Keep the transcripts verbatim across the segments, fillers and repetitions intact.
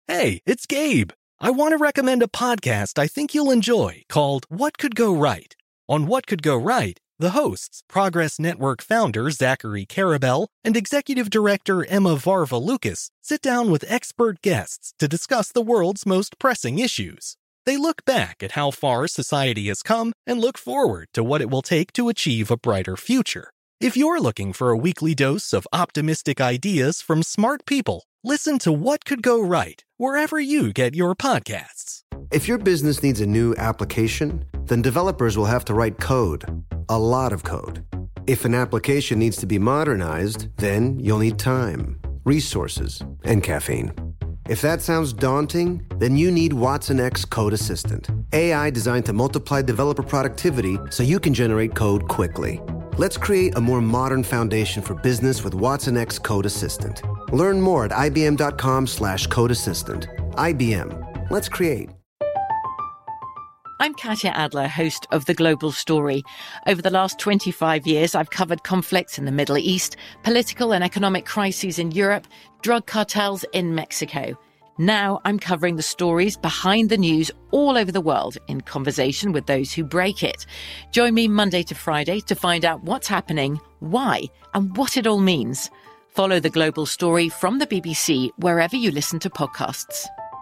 Hey, it's Gabe. I want to recommend a podcast I think you'll enjoy called What Could Go Right. On What Could Go Right, the hosts, Progress Network founder Zachary Karabell and executive director Emma Varva-Lucas, sit down with expert guests to discuss the world's most pressing issues. They look back at how far society has come and look forward to what it will take to achieve a brighter future. If you're looking for a weekly dose of optimistic ideas from smart people, listen to What Could Go Right wherever you get your podcasts. If your business needs a new application, then developers will have to write code, a lot of code. If an application needs to be modernized, then you'll need time, resources, and caffeine. If that sounds daunting, then you need Watson X Code Assistant, A I designed to multiply developer productivity so you can generate code quickly. Let's create a more modern foundation for business with Watson X Code Assistant. Learn more at ibm.com slash code assistant. I B M. Let's create. I'm Katya Adler, host of The Global Story. Over the last twenty-five years, I've covered conflicts in the Middle East, political and economic crises in Europe, drug cartels in Mexico. Now I'm covering the stories behind the news all over the world in conversation with those who break it. Join me Monday to Friday to find out what's happening, why, and what it all means. Follow The Global Story from the B B C wherever you listen to podcasts.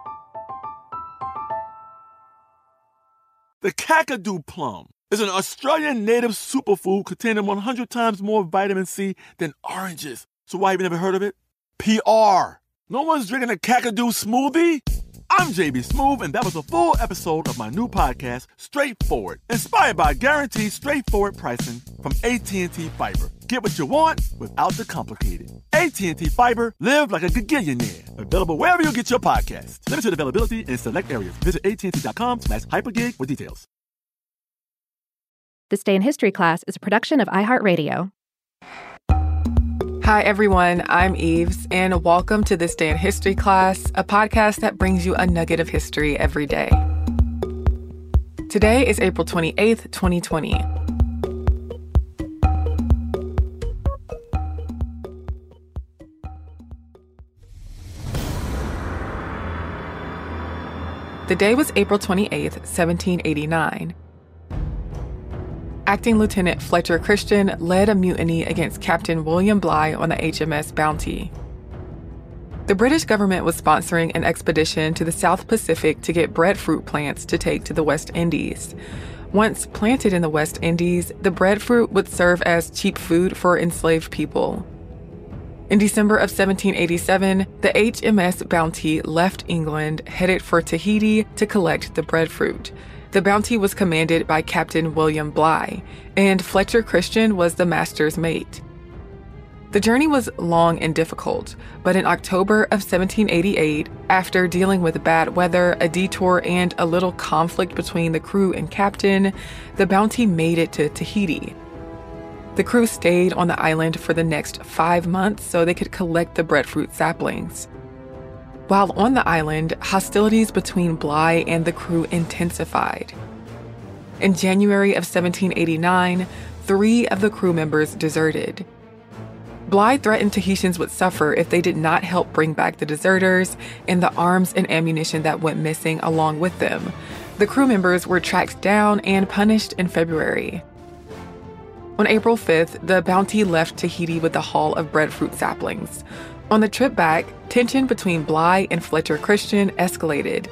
The Kakadu plum is an Australian native superfood containing one hundred times more vitamin C than oranges. So why have you never heard of it? P R. No one's drinking a Kakadu smoothie? I'm J B Smoove, and that was a full episode of my new podcast, Straightforward, inspired by guaranteed straightforward pricing from A T and T Fiber. Get what you want without the complicated. A T and T Fiber, live like a gigillionaire. Available wherever you get your podcasts. Limited availability in select areas. Visit AT&T.com slash hypergig for details. This Day in History class is a production of iHeartRadio. Hi, everyone. I'm Eves, and welcome to This Day in History class, a podcast that brings you a nugget of history every day. Today is April twenty-eighth, twenty twenty. The day was April twenty-eighth, seventeen eighty-nine. Acting Lieutenant Fletcher Christian led a mutiny against Captain William Bligh on the H M S Bounty. The British government was sponsoring an expedition to the South Pacific to get breadfruit plants to take to the West Indies. Once planted in the West Indies, the breadfruit would serve as cheap food for enslaved people. In December of seventeen eighty-seven, the H M S Bounty left England, headed for Tahiti to collect the breadfruit. The Bounty was commanded by Captain William Bligh, and Fletcher Christian was the master's mate. The journey was long and difficult, but in October of seventeen eighty-eight, after dealing with bad weather, a detour, and a little conflict between the crew and captain, the Bounty made it to Tahiti. The crew stayed on the island for the next five months so they could collect the breadfruit saplings. While on the island, hostilities between Bligh and the crew intensified. In January of seventeen eighty-nine, three of the crew members deserted. Bligh threatened Tahitians would suffer if they did not help bring back the deserters and the arms and ammunition that went missing along with them. The crew members were tracked down and punished in February. On April fifth, the Bounty left Tahiti with a haul of breadfruit saplings. On the trip back, tension between Bligh and Fletcher Christian escalated.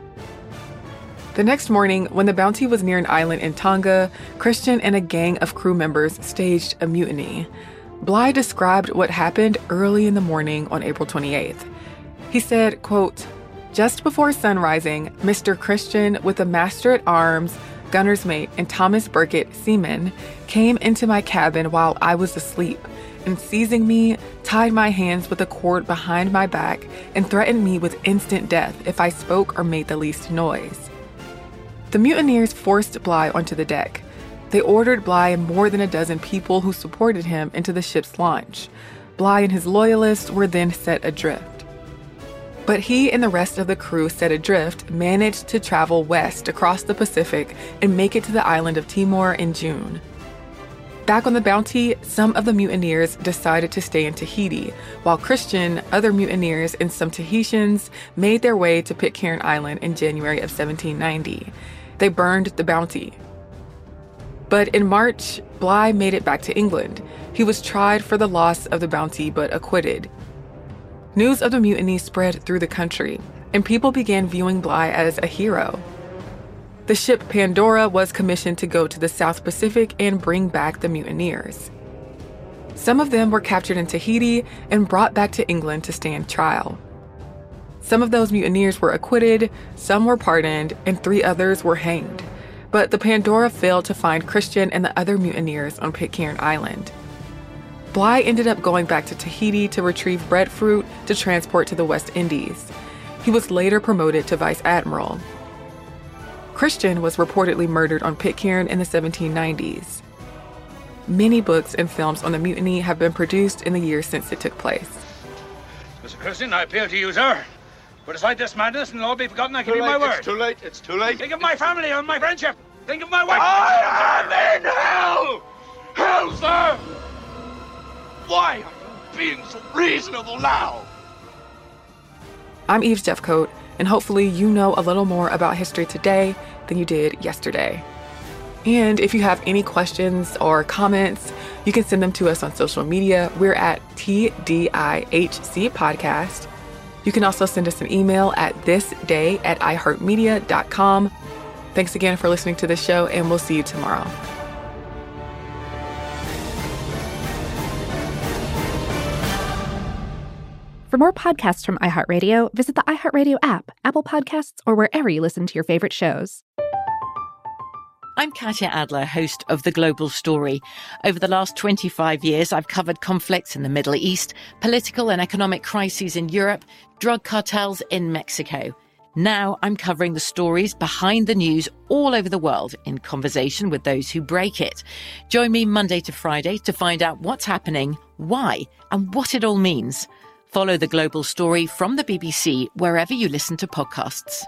The next morning, when the Bounty was near an island in Tonga, Christian and a gang of crew members staged a mutiny. Bligh described what happened early in the morning on April twenty-eighth. He said, quote, "Just before sunrising, Mister Christian, with the master-at-arms, gunner's mate, and Thomas Burkitt, seaman, came into my cabin while I was asleep, and seizing me, tied my hands with a cord behind my back and threatened me with instant death if I spoke or made the least noise." The mutineers forced Bligh onto the deck. They ordered Bligh and more than a dozen people who supported him into the ship's launch. Bligh and his loyalists were then set adrift. But he and the rest of the crew set adrift managed to travel west across the Pacific and make it to the island of Timor in June. Back on the Bounty, some of the mutineers decided to stay in Tahiti, while Christian, other mutineers, and some Tahitians made their way to Pitcairn Island in January of seventeen ninety. They burned the Bounty. But in March, Bligh made it back to England. He was tried for the loss of the Bounty but acquitted. News of the mutiny spread through the country, and people began viewing Bligh as a hero. The ship Pandora was commissioned to go to the South Pacific and bring back the mutineers. Some of them were captured in Tahiti and brought back to England to stand trial. Some of those mutineers were acquitted, some were pardoned, and three others were hanged. But the Pandora failed to find Christian and the other mutineers on Pitcairn Island. Bligh ended up going back to Tahiti to retrieve breadfruit to transport to the West Indies. He was later promoted to vice admiral. Christian was reportedly murdered on Pitcairn in the seventeen nineties. Many books and films on the mutiny have been produced in the years since it took place. Mister Christian, I appeal to you, sir. Put aside this madness and it'll all be forgotten. I give you my word. It's too late. It's too late. Think of my family and my friendship. Think of my wife. I am in hell! Hell, sir! Why are you being so reasonable now? I'm Eve Jeffcoat, and hopefully you know a little more about history today than you did yesterday. And if you have any questions or comments, you can send them to us on social media. We're at T D I H C Podcast. You can also send us an email at thisday at iheartmedia dot com. Thanks again for listening to the show, and we'll see you tomorrow. For more podcasts from iHeartRadio, visit the iHeartRadio app, Apple Podcasts, or wherever you listen to your favorite shows. I'm Katya Adler, host of The Global Story. Over the last twenty-five years, I've covered conflicts in the Middle East, political and economic crises in Europe, drug cartels in Mexico. Now I'm covering the stories behind the news all over the world in conversation with those who break it. Join me Monday to Friday to find out what's happening, why, and what it all means. Follow The Global Story from the B B C wherever you listen to podcasts.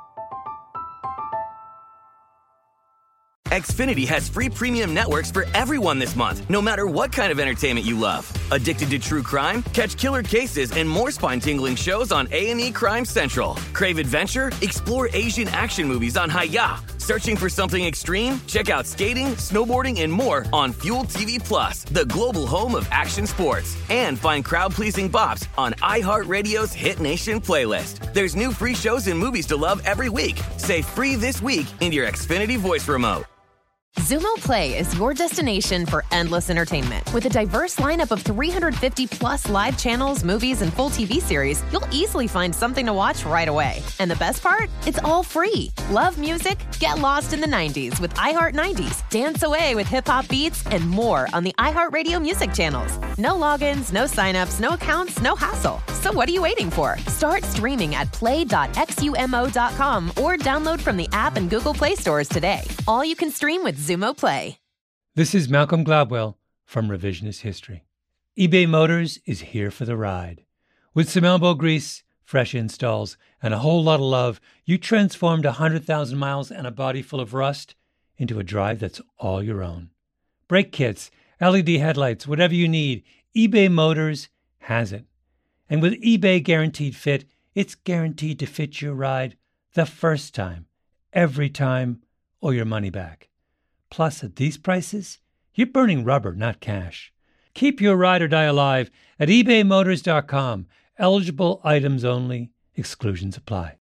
Xfinity has free premium networks for everyone this month, no matter what kind of entertainment you love. Addicted to true crime? Catch killer cases and more spine-tingling shows on A and E Crime Central. Crave adventure? Explore Asian action movies on Hi-Ya. Searching for something extreme? Check out skating, snowboarding, and more on Fuel T V Plus, the global home of action sports. And find crowd-pleasing bops on iHeartRadio's Hit Nation playlist. There's new free shows and movies to love every week. Say free this week in your Xfinity voice remote. Xumo Play is your destination for endless entertainment. With a diverse lineup of three hundred fifty plus live channels, movies, and full T V series, you'll easily find something to watch right away. And the best part? It's all free. Love music? Get lost in the nineties with iHeart nineties, dance away with hip-hop beats, and more on the iHeartRadio music channels. No logins, no signups, no accounts, no hassle. So what are you waiting for? Start streaming at play dot xumo dot com or download from the app and Google Play stores today. All you can stream with Xumo Play. This is Malcolm Gladwell from Revisionist History. eBay Motors is here for the ride. With some elbow grease, fresh installs, and a whole lot of love, you transformed one hundred thousand miles and a body full of rust into a drive that's all your own. Brake kits, L E D headlights, whatever you need, eBay Motors has it. And with eBay Guaranteed Fit, it's guaranteed to fit your ride the first time, every time, or your money back. Plus, at these prices, you're burning rubber, not cash. Keep your ride or die alive at ebay motors dot com. Eligible items only. Exclusions apply.